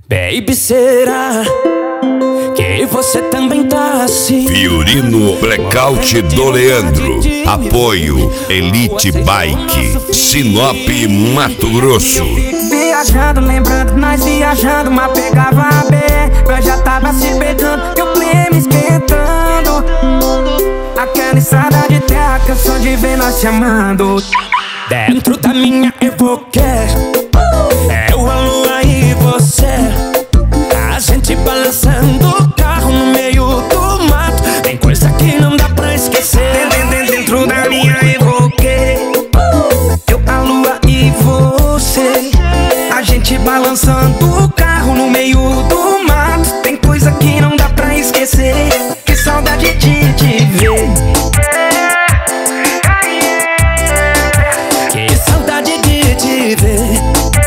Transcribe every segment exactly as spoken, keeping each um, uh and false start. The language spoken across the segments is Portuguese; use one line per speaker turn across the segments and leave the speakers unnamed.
Baby, será que você também tá assim?
Fiorino Blackout do Leandro. Apoio Elite Bike, Sinop, Mato Grosso.
Viajando, lembrando, nós viajando, mas pegava a B. Nós já tava se pegando e o clima esquentando. Aquela estrada de terra, canção de ver nós se amando.
Dentro da minha Evoque, eu, a lua e você, a gente balançando o carro no meio do mato. Tem coisa que não dá pra esquecer.
Dentro da minha Evoque, eu, a lua e você, a gente balançando o carro no meio do mato. Tem coisa que não dá pra esquecer. Que saudade de te ver.
Que saudade de te ver.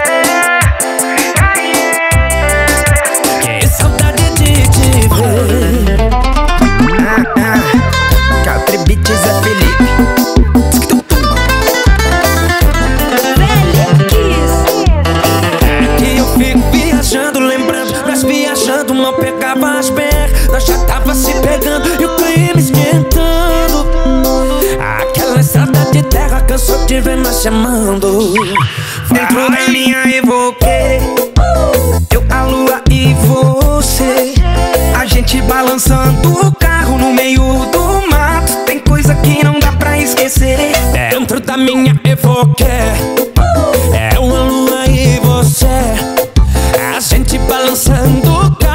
Que saudade de te ver.
Ah, ah, Country Beats é Felipe.
É que eu fico viajando, lembrando, nós viajando, não pegava as pernas. Nós já tava se pegando e o clima esquentando. Aquela estrada de terra cansou de ver nós chamando.
Dentro da minha Evoque, eu, a lua e você, a gente balançando o carro no meio do mato. Tem coisa que não dá pra esquecer.
Dentro da minha Evoque, é uma lua e você, a gente balançando o carro